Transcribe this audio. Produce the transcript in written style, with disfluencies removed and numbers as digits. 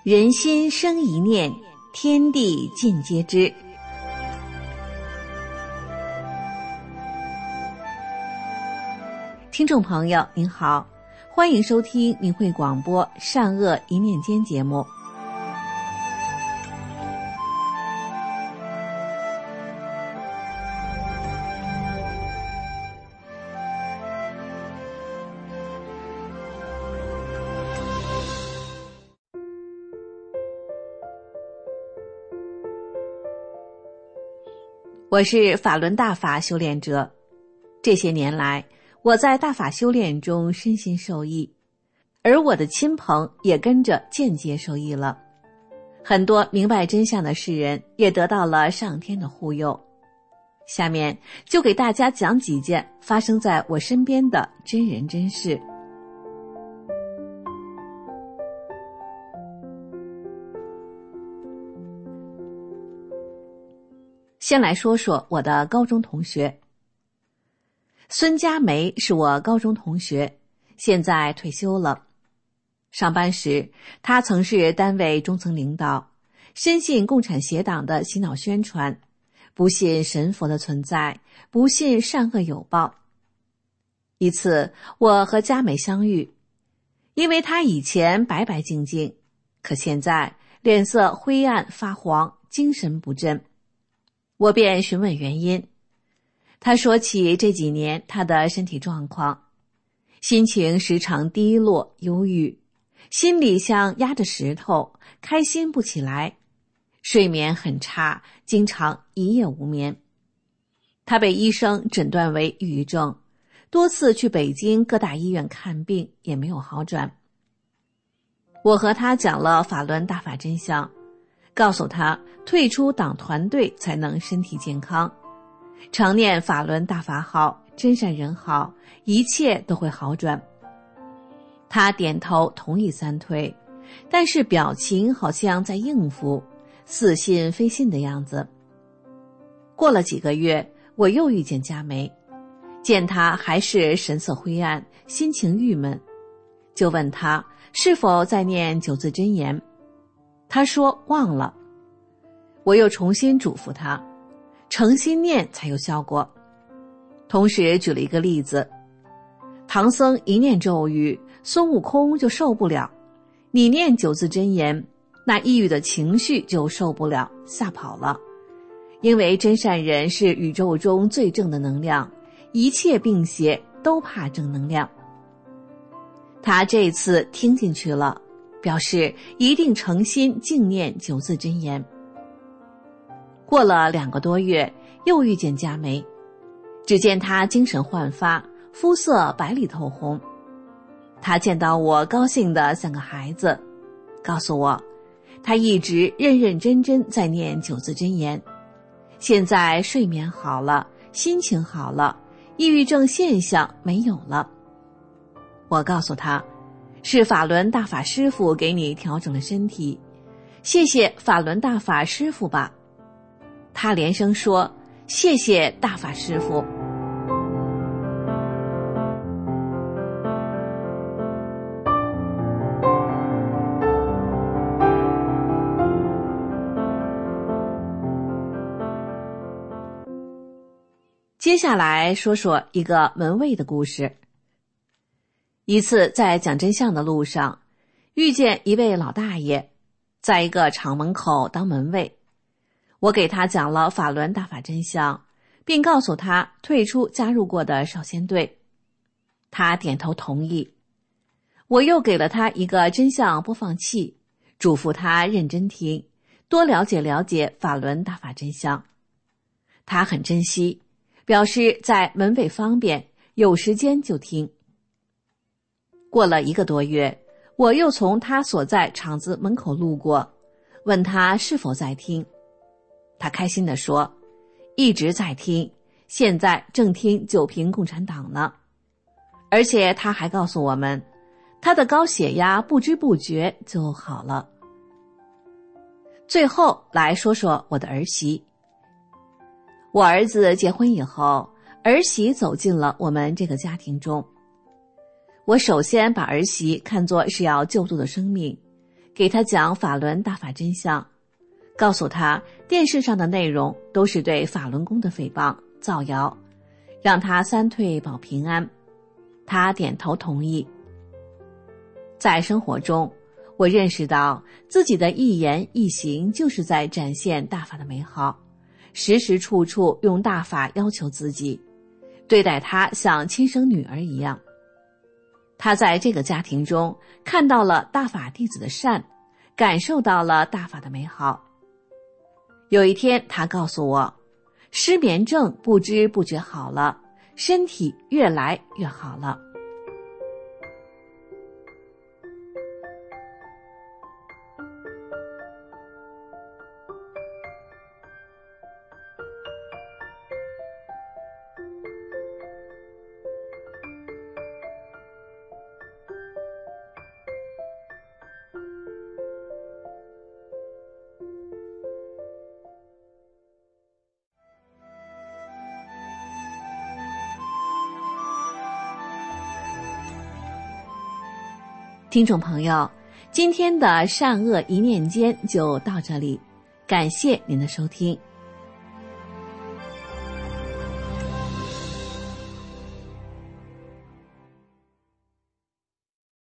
人心生一念，天地尽皆知。听众朋友您好，欢迎收听明慧广播善恶一念间节目。我是法轮大法修炼者，这些年来我在大法修炼中身心受益，而我的亲朋也跟着间接受益了。很多明白真相的世人也得到了上天的护佑。下面就给大家讲几件发生在我身边的真人真事。先来说说我的高中同学。孙佳梅是我高中同学，现在退休了。上班时，她曾是单位中层领导，深信共产协党的洗脑宣传，不信神佛的存在，不信善恶有报。一次，我和佳梅相遇，因为她以前白白净净，可现在脸色灰暗发黄，精神不振。我便询问原因，他说起这几年他的身体状况，心情时常低落忧郁，心里像压着石头，开心不起来，睡眠很差，经常一夜无眠。他被医生诊断为抑郁症，多次去北京各大医院看病也没有好转。我和他讲了法轮大法真相，告诉他退出党团队才能身体健康，常念法轮大法好，真善人好，一切都会好转。他点头同意三退，但是表情好像在应付，似信非信的样子。过了几个月，我又遇见佳梅，见他还是神色灰暗，心情郁闷，就问他是否在念九字真言。他说忘了。我又重新嘱咐他，诚心念才有效果。同时举了一个例子，唐僧一念咒语，孙悟空就受不了，你念九字真言，那抑郁的情绪就受不了，吓跑了。因为真善人是宇宙中最正的能量，一切病邪都怕正能量。他这次听进去了，表示一定诚心静念九字真言。过了2个多月，又遇见佳梅，只见她精神焕发，肤色白里透红。她见到我高兴得像个孩子，告诉我她一直认认真真在念九字真言，现在睡眠好了，心情好了，抑郁症现象没有了。我告诉她，是法轮大法师父给你调整了身体，谢谢法轮大法师父吧。他连声说谢谢大法师父。接下来说说一个门卫的故事。一次在讲真相的路上，遇见一位老大爷，在一个厂门口当门卫。我给他讲了法轮大法真相，并告诉他退出加入过的少先队。他点头同意。我又给了他一个真相播放器，嘱咐他认真听，多了解了解法轮大法真相。他很珍惜，表示在门卫方便，有时间就听。过了1个多月，我又从他所在厂子门口路过，问他是否在听。他开心地说，一直在听，现在正听九评共产党呢。而且他还告诉我们，他的高血压不知不觉就好了。最后来说说我的儿媳。我儿子结婚以后，儿媳走进了我们这个家庭中。我首先把儿媳看作是要救度的生命， 给他讲法轮大法真相，告诉他电视上的内容都是对法轮功的诽谤造谣，让他三退保平安。他点头同意。在生活中，我认识到自己的一言一行就是在展现大法的美好，时时处处用大法要求自己，对待他像亲生女儿一样。他在这个家庭中看到了大法弟子的善，感受到了大法的美好。有一天他告诉我，失眠症不知不觉好了，身体越来越好了。听众朋友，今天的善恶一念间就到这里，感谢您的收听。